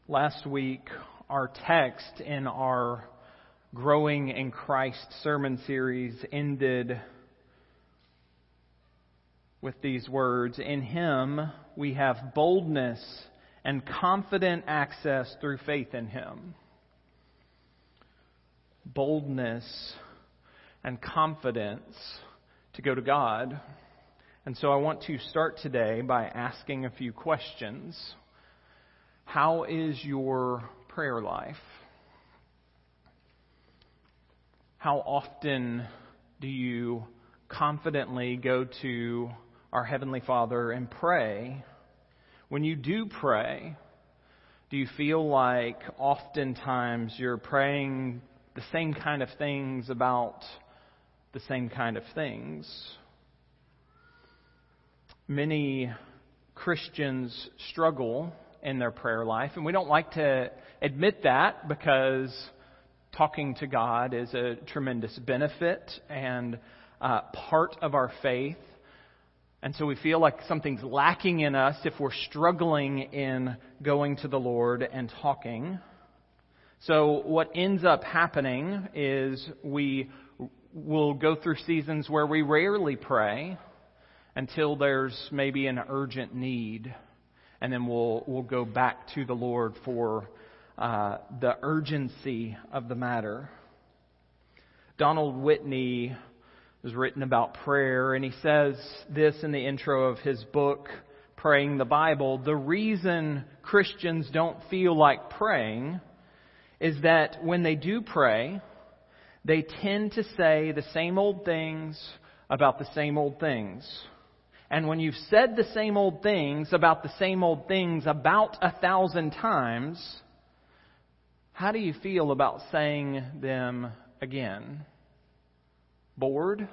Last week, our text in our Growing in Christ sermon series ended with these words: "In Him we have boldness and confident access through faith in Him." Boldness and confidence to go to God. And so I want to start today by asking a few questions. How is your prayer life? How often do you confidently go to our Heavenly Father and pray? When you do pray, do you feel like oftentimes you're praying the same kind of things about the same kind of things? Many Christians struggle in their prayer life, and we don't like to admit that because talking to God is a tremendous benefit and part of our faith. And so we feel like something's lacking in us if we're struggling in going to the Lord and talking. So what ends up happening is we will go through seasons where we rarely pray until there's maybe an urgent need. And then we'll go back to the Lord for the urgency of the matter. Donald Whitney has written about prayer, and he says this in the intro of his book, Praying the Bible: "The reason Christians don't feel like praying is that when they do pray, they tend to say the same old things about the same old things. And when you've said the same old things about the same old things about 1,000 times, how do you feel about saying them again? Bored?"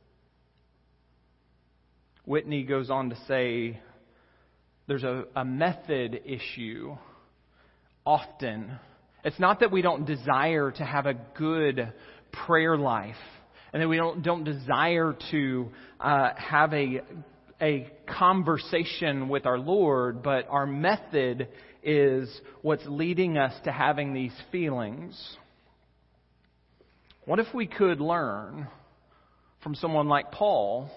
Whitney goes on to say there's a method issue often. It's not that we don't desire to have a good prayer life and that we don't desire to have a conversation with our Lord, but our method is what's leading us to having these feelings. What if we could learn from someone like Paul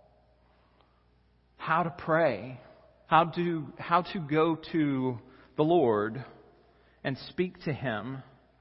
how to pray, how to go to the Lord and speak to Him?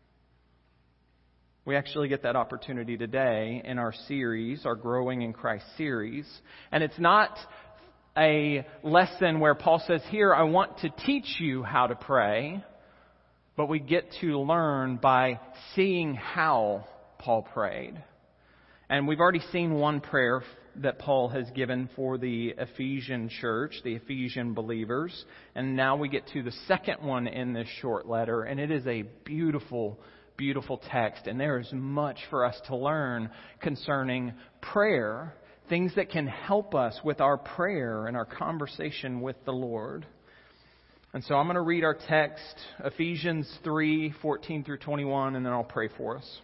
We actually get that opportunity today in our series, our Growing in Christ series. And it's not a lesson where Paul says, "Here, I want to teach you how to pray." But we get to learn by seeing how Paul prayed. And we've already seen one prayer that Paul has given for the Ephesian church, the Ephesian believers. And now we get to the second one in this short letter. And it is a beautiful, beautiful text. And there is much for us to learn concerning prayer. Things that can help us with our prayer and our conversation with the Lord. And so I'm going to read our text, Ephesians 3:14 through 21, and then I'll pray for us.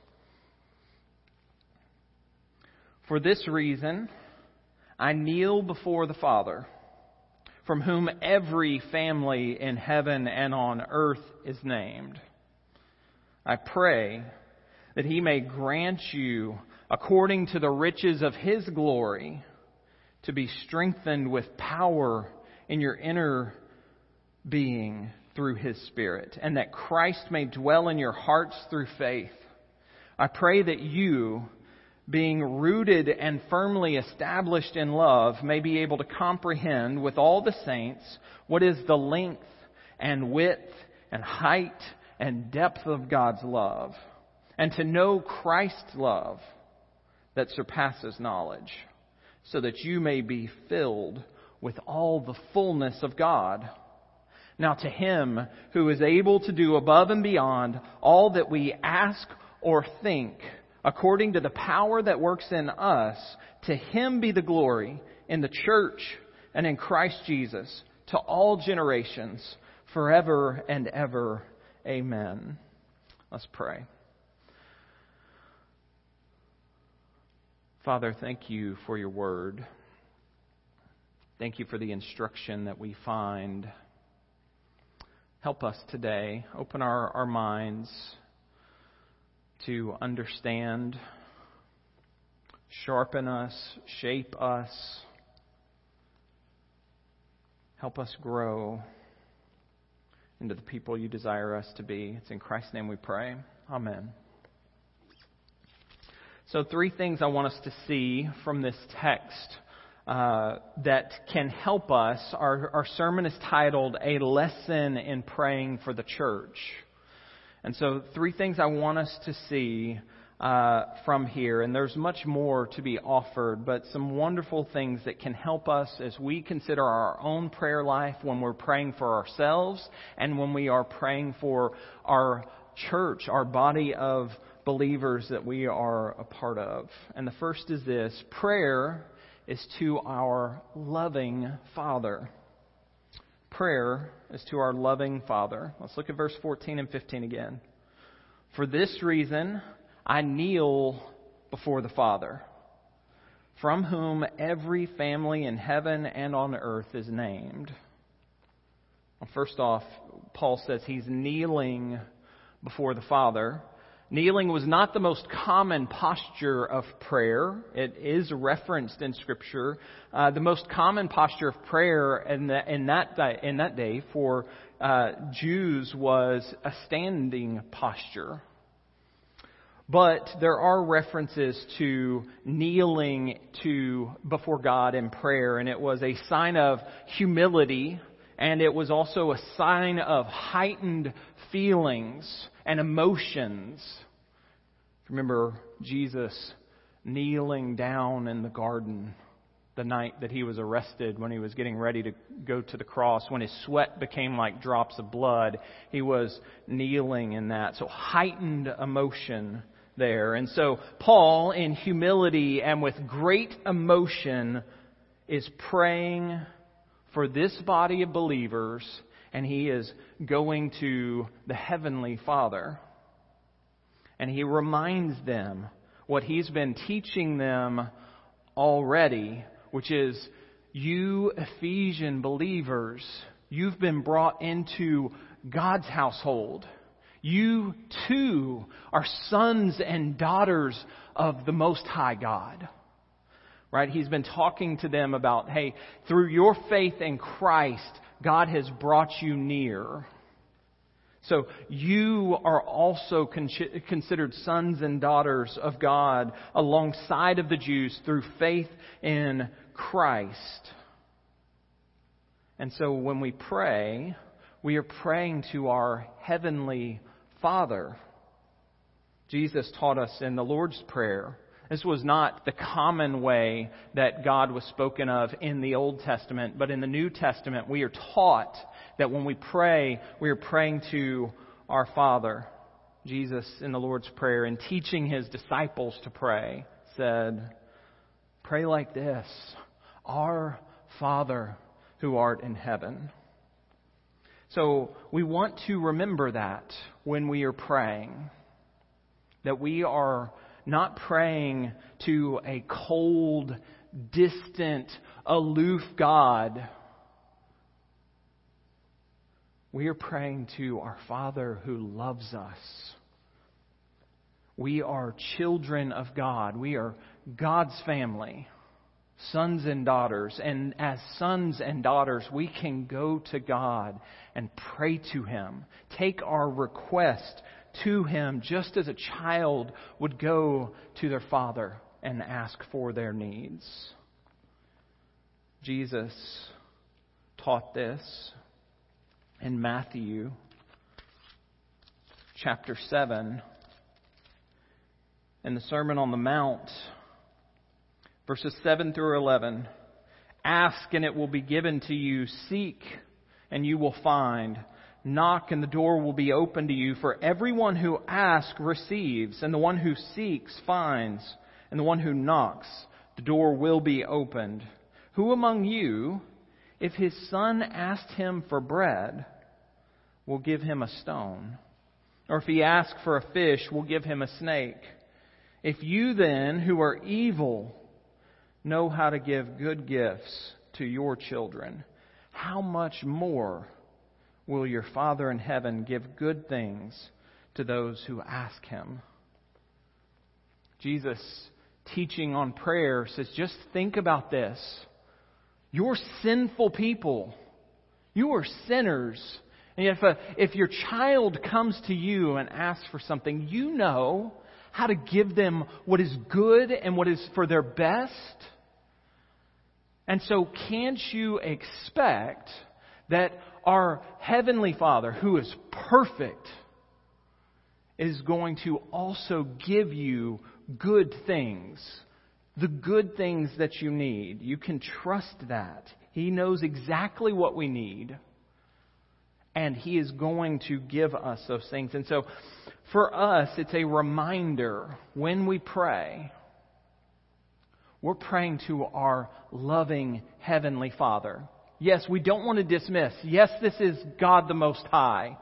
"For this reason, I kneel before the Father, from whom every family in heaven and on earth is named. I pray that He may grant you, according to the riches of His glory, to be strengthened with power in your inner being through His Spirit, and that Christ may dwell in your hearts through faith. I pray that you, being rooted and firmly established in love, may be able to comprehend with all the saints what is the length and width and height and depth of God's love, and to know Christ's love that surpasses knowledge, so that you may be filled with all the fullness of God. Now to Him who is able to do above and beyond all that we ask or think, according to the power that works in us, to Him be the glory in the church and in Christ Jesus to all generations, forever and ever. Amen." Let's pray. Father, thank You for Your word. Thank You for the instruction that we find Help us today. Open our minds to understand. Sharpen us. Shape us. Help us grow into the people you desire us to be. It's in Christ's name we pray. Amen. So 3 things I want us to see from this text that can help us. Our sermon is titled, A Lesson in Praying for the Church. And so 3 things I want us to see from here. And there's much more to be offered, but some wonderful things that can help us as we consider our own prayer life when we're praying for ourselves and when we are praying for our church, our body of believers that we are a part of. And the first is this: prayer is to our loving Father. Prayer is to our loving Father. Let's look at verse 14 and 15 again. For this reason I kneel before the Father, from whom every family in heaven and on earth is named. Well, first off, Paul says he's kneeling before the Father. Kneeling was not the most common posture of prayer. It is referenced in Scripture. The most common posture of prayer in that day for Jews was a standing posture. But there are references to kneeling before God in prayer, and it was a sign of humility, and it was also a sign of heightened feelings and emotions. Remember Jesus kneeling down in the garden the night that he was arrested, when he was getting ready to go to the cross, when his sweat became like drops of blood. He was kneeling in that. So heightened emotion there. And so Paul, in humility and with great emotion, is praying for this body of believers, and he is going to the Heavenly Father. And he reminds them what he's been teaching them already, which is, you Ephesian believers, you've been brought into God's household. You too are sons and daughters of the Most High God. Right? He's been talking to them about, hey, through your faith in Christ, God has brought you near. So you are also considered sons and daughters of God alongside of the Jews through faith in Christ. And so when we pray, we are praying to our Heavenly Father. Jesus taught us in the Lord's Prayer. This was not the common way that God was spoken of in the Old Testament, but in the New Testament we are taught that when we pray, we are praying to our Father. Jesus in the Lord's Prayer, in teaching His disciples to pray, said, pray like this: Our Father who art in heaven. So we want to remember that when we are praying, that we are not praying to a cold, distant, aloof God. We are praying to our Father who loves us. We are children of God. We are God's family, sons and daughters. And as sons and daughters, we can go to God and pray to Him. Take our request to Him just as a child would go to their father and ask for their needs. Jesus taught this in Matthew chapter 7 in the Sermon on the Mount, verses 7 through 11. Ask and it will be given to you. Seek and you will find. Knock and the door will be opened to you. For everyone who asks receives, and the one who seeks finds, and the one who knocks, the door will be opened. Who among you, if his son asked him for bread, will give him a stone? Or if he asks for a fish, will give him a snake? If you then, who are evil, know how to give good gifts to your children, how much more will your Father in heaven give good things to those who ask Him. Jesus, teaching on prayer, says, just think about this. You're sinful people. You are sinners. And if your child comes to you and asks for something, you know how to give them what is good and what is for their best. And so can't you expect that our Heavenly Father, who is perfect, is going to also give you good things, the good things that you need? You can trust that. He knows exactly what we need, and He is going to give us those things. And so for us, it's a reminder when we pray, we're praying to our loving Heavenly Father. Yes, we don't want to dismiss. Yes, this is God the Most High.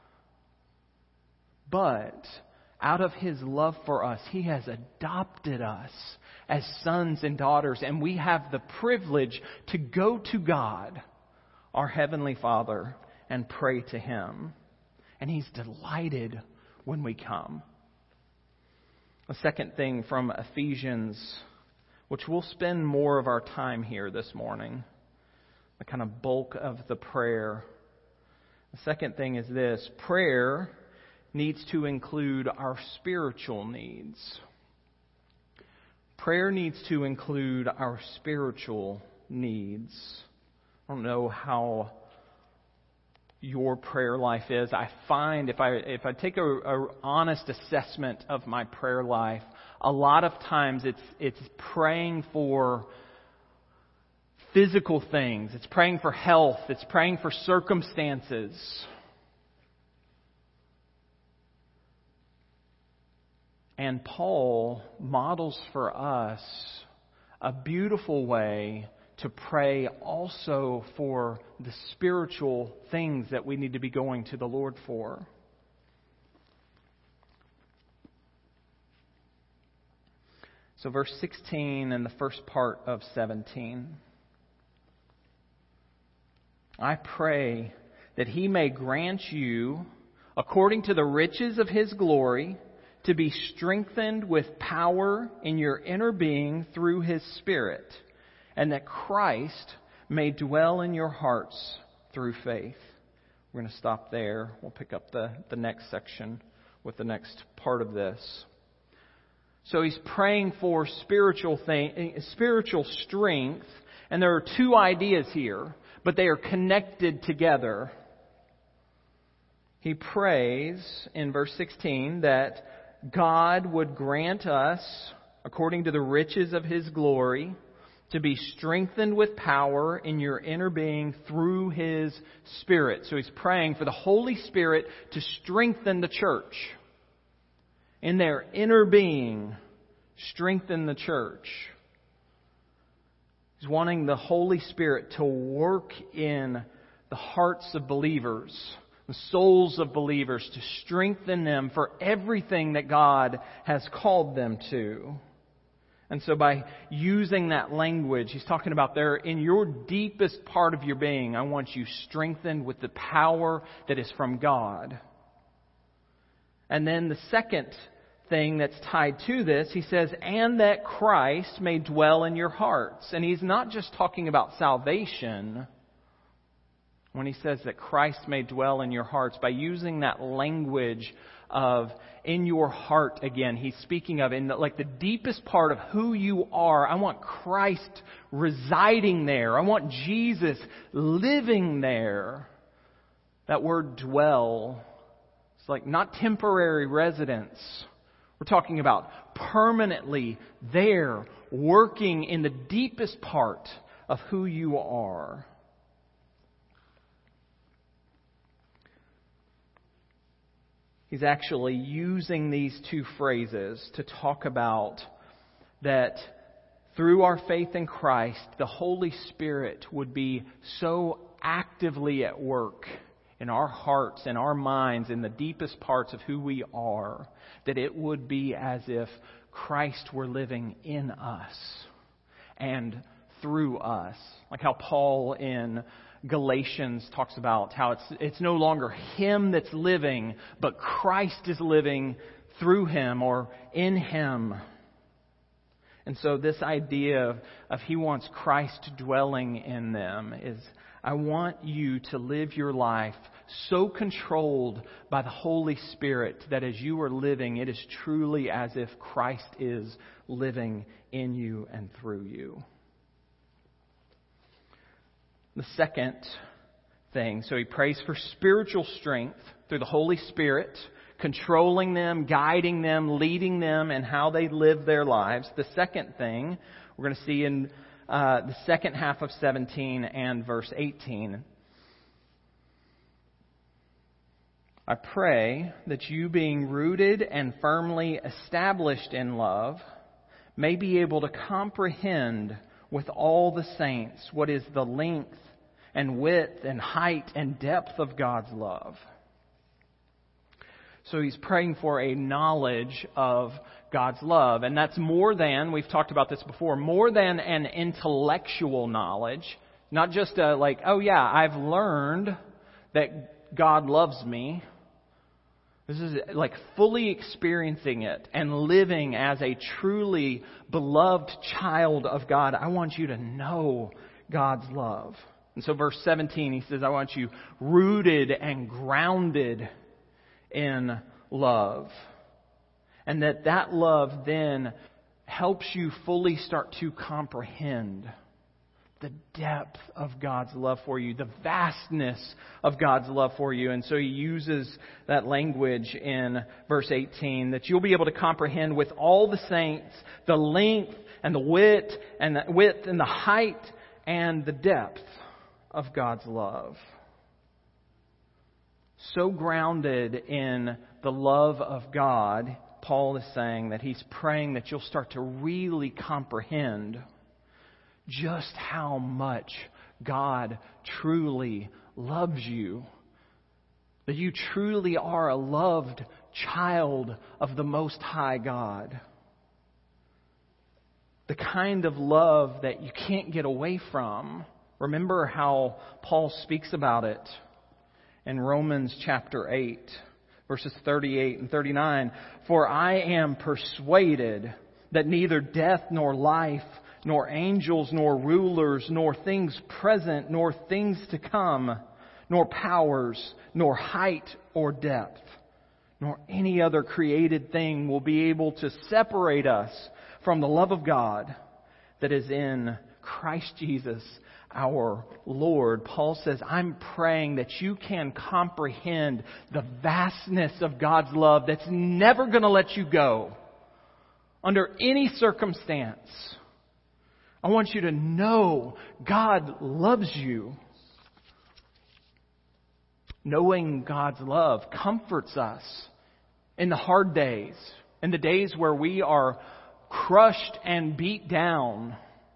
But out of His love for us, He has adopted us as sons and daughters. And we have the privilege to go to God, our Heavenly Father, and pray to Him. And He's delighted when we come. The second thing from Ephesians, which we'll spend more of our time here this morning, the kind of bulk of the prayer. The second thing is this: prayer needs to include our spiritual needs. Prayer needs to include our spiritual needs. I don't know how your prayer life is. I find if I take a honest assessment of my prayer life, a lot of times it's praying for physical things. It's praying for health. It's praying for circumstances. And Paul models for us a beautiful way to pray also for the spiritual things that we need to be going to the Lord for. So verse 16 and the first part of 17. I pray that He may grant you, according to the riches of His glory, to be strengthened with power in your inner being through His Spirit, and that Christ may dwell in your hearts through faith. We're going to stop there. We'll pick up the next section with the next part of this. So he's praying for spiritual strength, and there are two ideas here, but they are connected together. He prays in verse 16 that God would grant us, according to the riches of His glory, to be strengthened with power in your inner being through His Spirit. So he's praying for the Holy Spirit to strengthen the church. In their inner being, strengthen the church. He's wanting the Holy Spirit to work in the hearts of believers, the souls of believers, to strengthen them for everything that God has called them to. And so by using that language, he's talking about there in your deepest part of your being, I want you strengthened with the power that is from God. And then the second thing that's tied to this, he says, and that Christ may dwell in your hearts. And he's not just talking about salvation when he says that Christ may dwell in your hearts. By using that language of in your heart again, he's speaking of in the deepest part of who you are. I want Christ residing there. I want Jesus living there. That word dwell, it's like not temporary residence. We're talking about permanently there, working in the deepest part of who you are. He's actually using these two phrases to talk about that through our faith in Christ, the Holy Spirit would be so actively at work in our hearts and our minds, in the deepest parts of who we are, that it would be as if Christ were living in us and through us. Like how Paul in Galatians talks about how it's no longer him that's living, but Christ is living through him or in him. And so this idea of he wants Christ dwelling in them is, I want you to live your life so controlled by the Holy Spirit that as you are living, it is truly as if Christ is living in you and through you. The second thing, so he prays for spiritual strength through the Holy Spirit, controlling them, guiding them, leading them, and how they live their lives. The second thing we're going to see in the second half of 17 and verse 18. I pray that you, being rooted and firmly established in love, may be able to comprehend with all the saints what is the length and width and height and depth of God's love. So he's praying for a knowledge of God's love. And that's more than, we've talked about this before, more than an intellectual knowledge. Not just oh yeah, I've learned that God loves me. This is like fully experiencing it and living as a truly beloved child of God. I want you to know God's love. And so verse 17, he says, I want you rooted and grounded in love. And that love then helps you fully start to comprehend the depth of God's love for you, the vastness of God's love for you. And so he uses that language in verse 18, that you'll be able to comprehend with all the saints the length and the width and the height and the depth of God's love. So grounded in the love of God, Paul is saying that he's praying that you'll start to really comprehend just how much God truly loves you. That you truly are a loved child of the Most High God. The kind of love that you can't get away from. Remember how Paul speaks about it in Romans chapter 8, verses 38 and 39. For I am persuaded that neither death nor life, nor angels, nor rulers, nor things present, nor things to come, nor powers, nor height or depth, nor any other created thing will be able to separate us from the love of God that is in Christ Jesus our Lord. Paul says, I'm praying that you can comprehend the vastness of God's love that's never going to let you go under any circumstance. I want you to know God loves you. Knowing God's love comforts us in the hard days, in the days where we are crushed and beat down.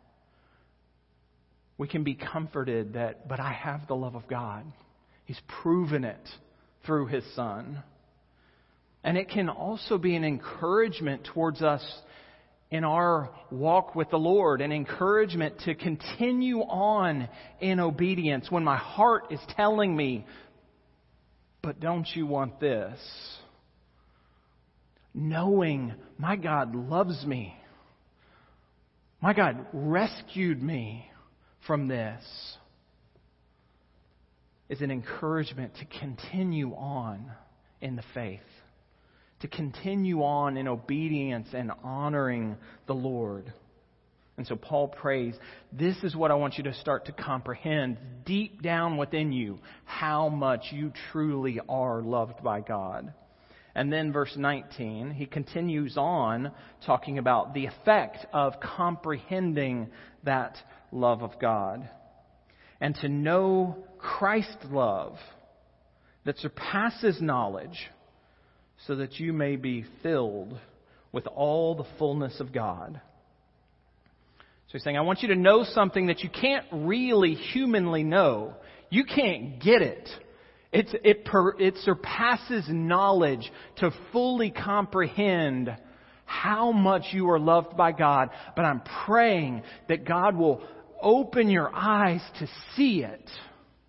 We can be comforted but I have the love of God. He's proven it through His Son. And it can also be an encouragement towards us in our walk with the Lord, an encouragement to continue on in obedience when my heart is telling me, but don't you want this? Knowing my God loves me. My God rescued me from this is an encouragement to continue on in the faith, to continue on in obedience and honoring the Lord. And so Paul prays, this is what I want you to start to comprehend deep down within you, how much you truly are loved by God. And then verse 19, he continues on talking about the effect of comprehending that love of God. And to know Christ's love that surpasses knowledge, so that you may be filled with all the fullness of God. So he's saying, I want you to know something that you can't really humanly know. You can't get it. It surpasses knowledge to fully comprehend how much you are loved by God. But I'm praying that God will open your eyes to see it.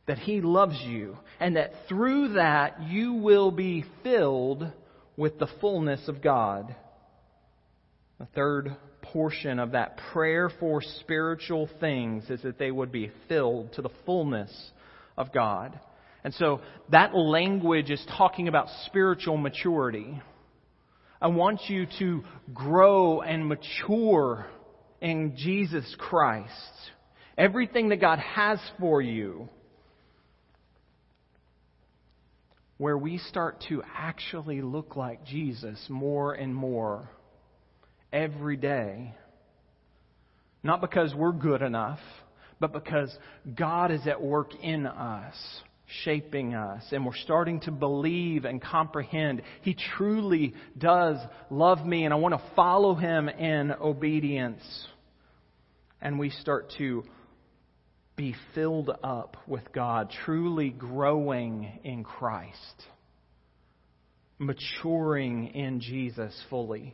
that He loves you, and that through that you will be filled with the fullness of God. The third portion of that prayer for spiritual things is that they would be filled to the fullness of God. And so that language is talking about spiritual maturity. I want you to grow and mature in Jesus Christ. Everything that God has for you, where we start to actually look like Jesus more and more every day. Not because we're good enough, but because God is at work in us, shaping us, and we're starting to believe and comprehend He truly does love me, and I want to follow Him in obedience. And we start to be filled up with God, truly growing in Christ, maturing in Jesus fully.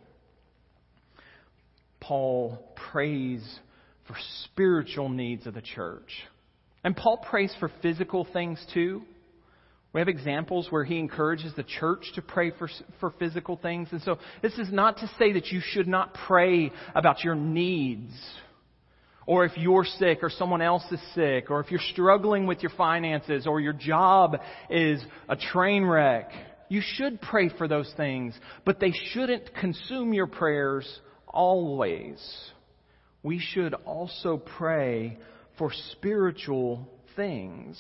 Paul prays for spiritual needs of the church. And Paul prays for physical things too. We have examples where he encourages the church to pray for physical things. And so this is not to say that you should not pray about your needs, or if you're sick or someone else is sick, or if you're struggling with your finances or your job is a train wreck. You should pray for those things, but they shouldn't consume your prayers always. We should also pray for spiritual things.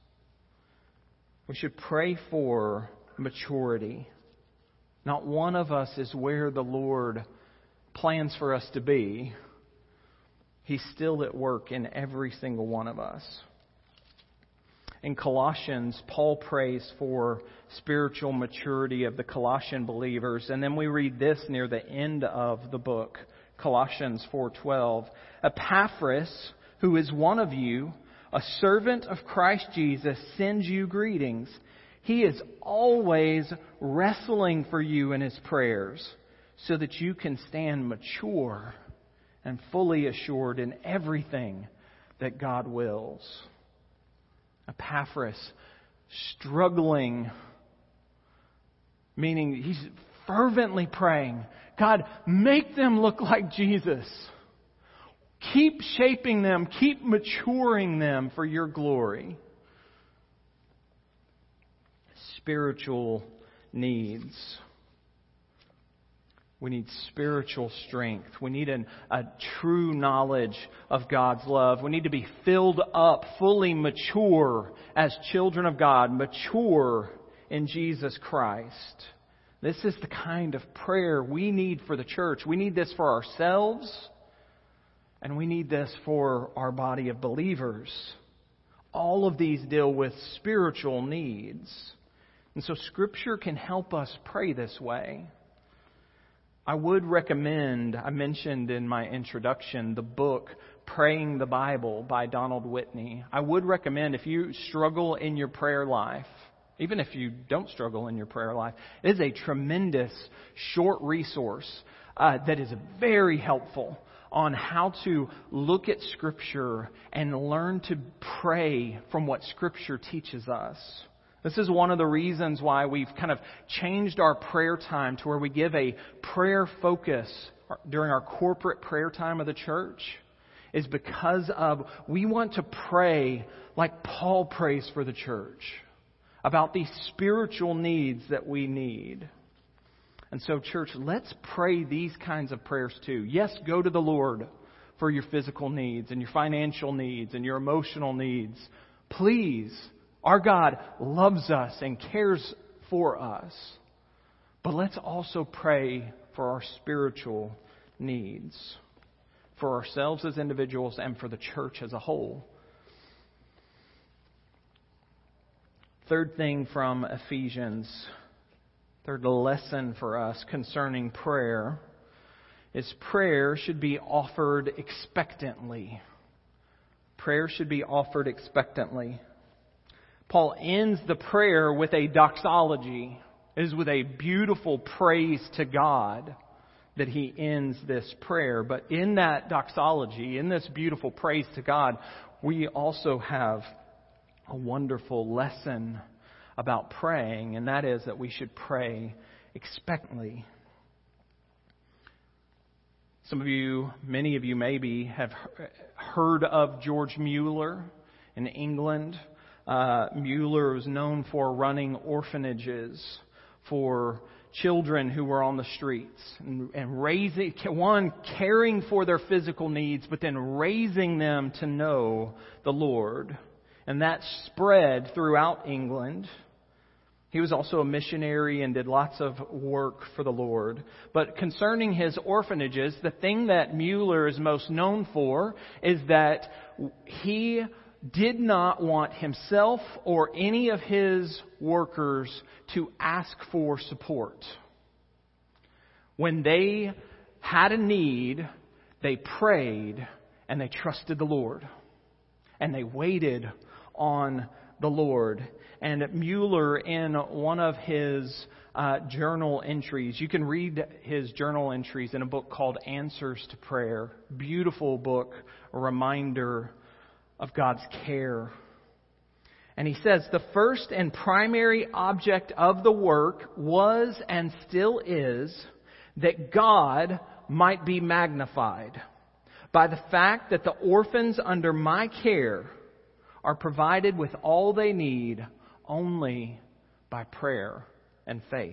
We should pray for maturity. Not one of us is where the Lord plans for us to be. He's still at work in every single one of us. In Colossians, Paul prays for spiritual maturity of the Colossian believers. And then we read this near the end of the book, Colossians 4:12. Epaphras, who is one of you, a servant of Christ Jesus, sends you greetings. He is always wrestling for you in his prayers, so that you can stand mature and fully assured in everything that God wills. Epaphras, struggling, meaning he's fervently praying, God, make them look like Jesus. Keep shaping them, keep maturing them for your glory. Spiritual needs. We need spiritual strength. We need a true knowledge of God's love. We need to be filled up, fully mature as children of God, mature in Jesus Christ. This is the kind of prayer we need for the church. We need this for ourselves, and we need this for our body of believers. All of these deal with spiritual needs. And so Scripture can help us pray this way. I would recommend, I mentioned in my introduction, the book Praying the Bible by Donald Whitney. I would recommend, if you struggle in your prayer life, even if you don't struggle in your prayer life, it is a tremendous short resource that is very helpful on how to look at Scripture and learn to pray from what Scripture teaches us. This is one of the reasons why we've kind of changed our prayer time to where we give a prayer focus during our corporate prayer time of the church, is because of we want to pray like Paul prays for the church about these spiritual needs that we need. And so, church, let's pray these kinds of prayers too. Yes, go to the Lord for your physical needs and your financial needs and your emotional needs. Please. Our God loves us and cares for us. But let's also pray for our spiritual needs, for ourselves as individuals and for the church as a whole. Third thing from Ephesians, third lesson for us concerning prayer, is prayer should be offered expectantly. Prayer should be offered expectantly. Paul ends the prayer with a doxology. It is with a beautiful praise to God that he ends this prayer. But in that doxology, in this beautiful praise to God, we also have a wonderful lesson about praying, and that is that we should pray expectantly. Some of you, many of you maybe, have heard of George Mueller in England. Mueller was known for running orphanages for children who were on the streets and raising, caring for their physical needs, but then raising them to know the Lord. And that spread throughout England. He was also a missionary and did lots of work for the Lord. But concerning his orphanages, the thing that Mueller is most known for is that he did not want himself or any of his workers to ask for support. When they had a need, they prayed and they trusted the Lord. And they waited on the Lord. And Mueller, in one of his journal entries, you can read his journal entries in a book called Answers to Prayer. Beautiful book, a reminder of God's care. And he says, the first and primary object of the work was and still is that God might be magnified by the fact that the orphans under my care are provided with all they need only by prayer and faith.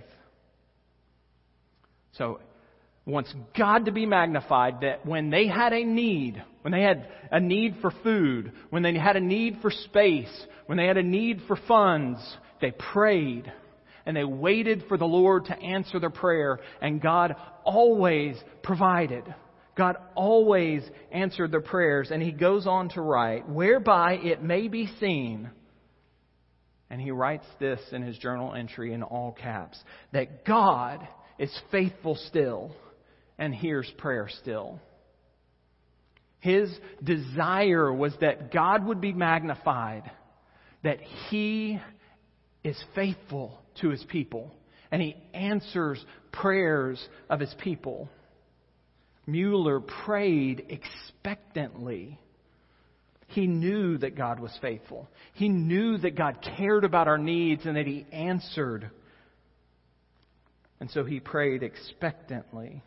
So, wants God to be magnified, that when they had a need, when they had a need for food, when they had a need for space, when they had a need for funds, they prayed and they waited for the Lord to answer their prayer, and God always provided. God always answered their prayers. And he goes on to write, whereby it may be seen, and he writes this in his journal entry in all caps, that God is faithful still and hears prayer still. His desire was that God would be magnified, that He is faithful to His people, and He answers prayers of His people. Mueller prayed expectantly. He knew that God was faithful. He knew that God cared about our needs and that He answered. And so he prayed expectantly.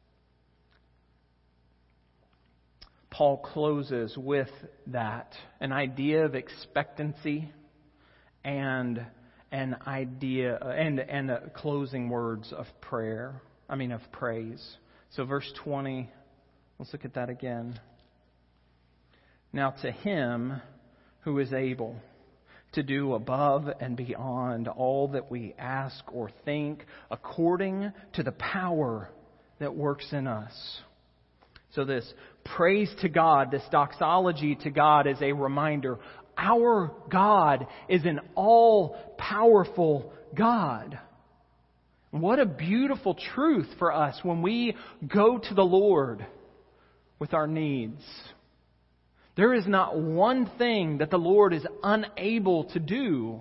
Paul closes with that, an idea of expectancy and an idea and closing words of of praise. So verse 20, let's look at that again. Now to Him who is able to do above and beyond all that we ask or think, according to the power that works in us. So this praise to God, this doxology to God, is a reminder. Our God is an all-powerful God. What a beautiful truth for us when we go to the Lord with our needs. There is not one thing that the Lord is unable to do.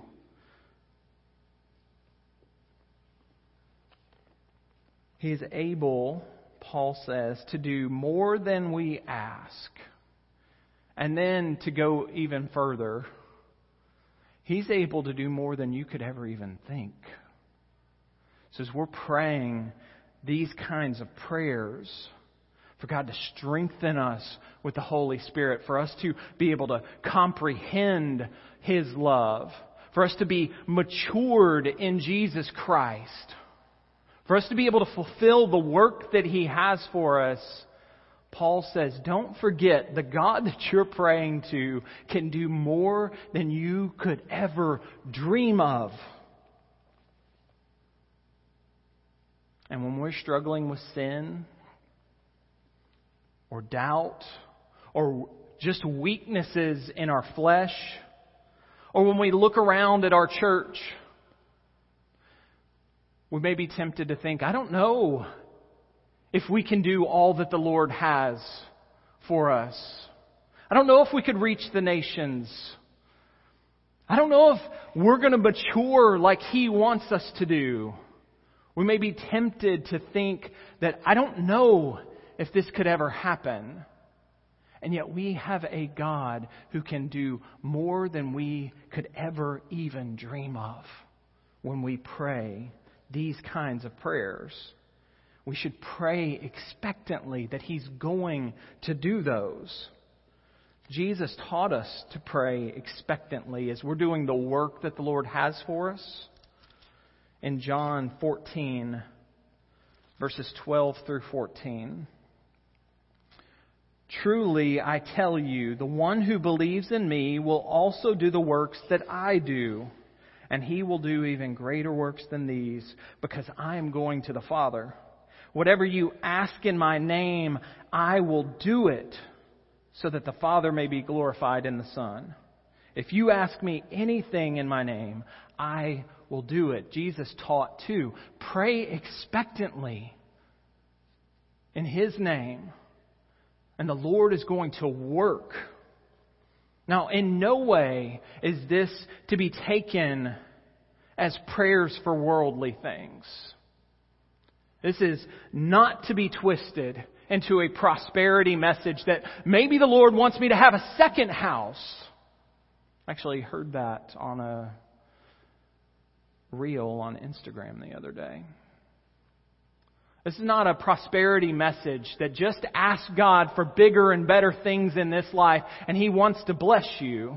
He is able, Paul says, to do more than we ask. And then to go even further, He's able to do more than you could ever even think. So as we're praying these kinds of prayers, for God to strengthen us with the Holy Spirit, for us to be able to comprehend His love, for us to be matured in Jesus Christ, for us to be able to fulfill the work that He has for us, Paul says, don't forget the God that you're praying to can do more than you could ever dream of. And when we're struggling with sin, or doubt, or just weaknesses in our flesh, or when we look around at our church, we may be tempted to think, I don't know if we can do all that the Lord has for us. I don't know if we could reach the nations. I don't know if we're going to mature like He wants us to do. We may be tempted to think that I don't know if this could ever happen. And yet we have a God who can do more than we could ever even dream of when we pray these kinds of prayers. We should pray expectantly that He's going to do those. Jesus taught us to pray expectantly as we're doing the work that the Lord has for us. In John 14, verses 12 through 14. Truly, I tell you, the one who believes in me will also do the works that I do, and he will do even greater works than these, because I am going to the Father. Whatever you ask in my name, I will do it, so that the Father may be glorified in the Son. If you ask me anything in my name, I will do it. Jesus taught too. Pray expectantly in His name, and the Lord is going to work. Now, in no way is this to be taken as prayers for worldly things. This is not to be twisted into a prosperity message that maybe the Lord wants me to have a second house. I actually heard that on a reel on Instagram the other day. This is not a prosperity message that just asks God for bigger and better things in this life and He wants to bless you.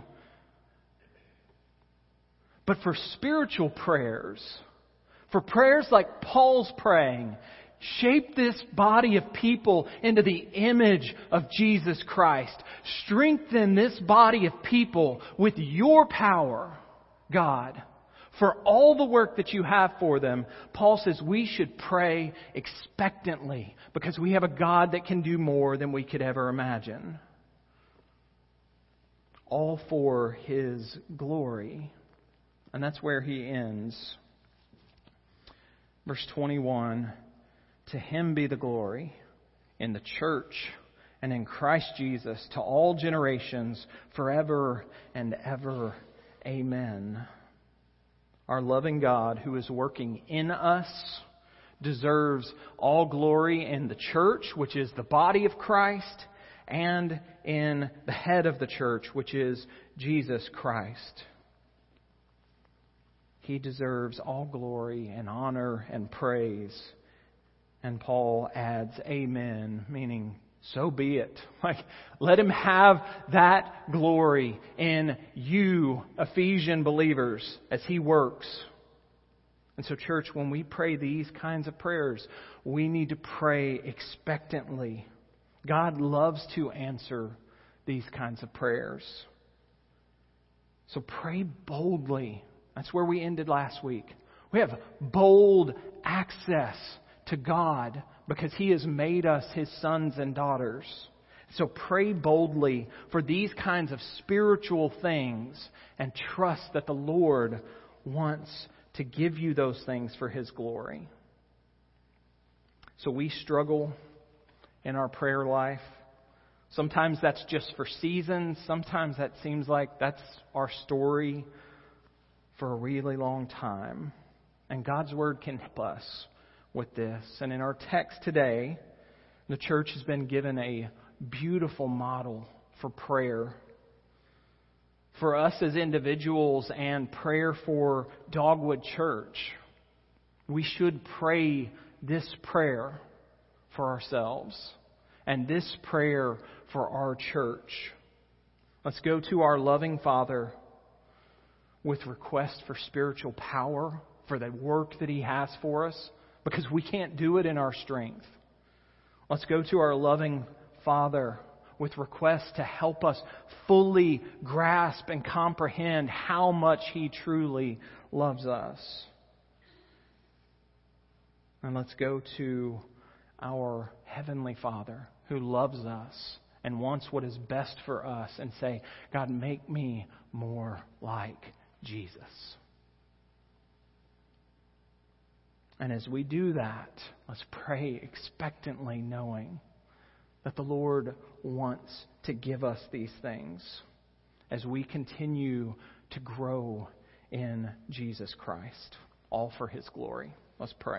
But for spiritual prayers, for prayers like Paul's praying, shape this body of people into the image of Jesus Christ. Strengthen this body of people with your power, God. For all the work that you have for them, Paul says we should pray expectantly because we have a God that can do more than we could ever imagine. All for His glory. And that's where he ends. Verse 21, to Him be the glory in the church and in Christ Jesus to all generations forever and ever. Amen. Our loving God who is working in us deserves all glory in the church, which is the body of Christ, and in the head of the church, which is Jesus Christ. He deserves all glory and honor and praise. And Paul adds, amen, meaning so be it. Like, let Him have that glory in you, Ephesian believers, as He works. And so, church, when we pray these kinds of prayers, we need to pray expectantly. God loves to answer these kinds of prayers. So pray boldly. That's where we ended last week. We have bold access to God because He has made us His sons and daughters. So pray boldly for these kinds of spiritual things and trust that the Lord wants to give you those things for His glory. So we struggle in our prayer life. Sometimes that's just for seasons. Sometimes that seems like that's our story for a really long time. And God's Word can help us with this. And in our text today, the church has been given a beautiful model for prayer. For us as individuals and prayer for Dogwood Church, we should pray this prayer for ourselves and this prayer for our church. Let's go to our loving Father with request for spiritual power, for the work that He has for us, because we can't do it in our strength. Let's go to our loving Father with requests to help us fully grasp and comprehend how much He truly loves us. And let's go to our Heavenly Father who loves us and wants what is best for us and say, God, make me more like Jesus. And as we do that, let's pray expectantly, knowing that the Lord wants to give us these things as we continue to grow in Jesus Christ, all for His glory. Let's pray.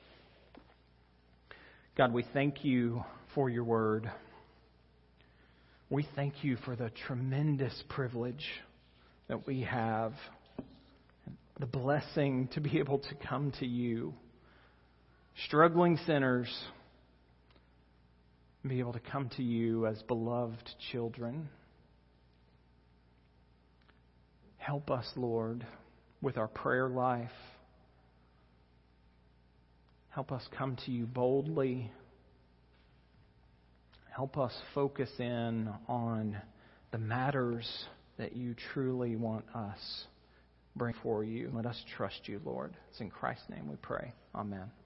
God, we thank You for Your Word. We thank you for the tremendous privilege that we have, the blessing to be able to come to you, struggling sinners, and be able to come to you as beloved children. Help us, Lord, with our prayer life. Help us come to you boldly. Help us focus in on the matters that you truly want us bring for you. Let us trust you, Lord. It's in Christ's name we pray. Amen.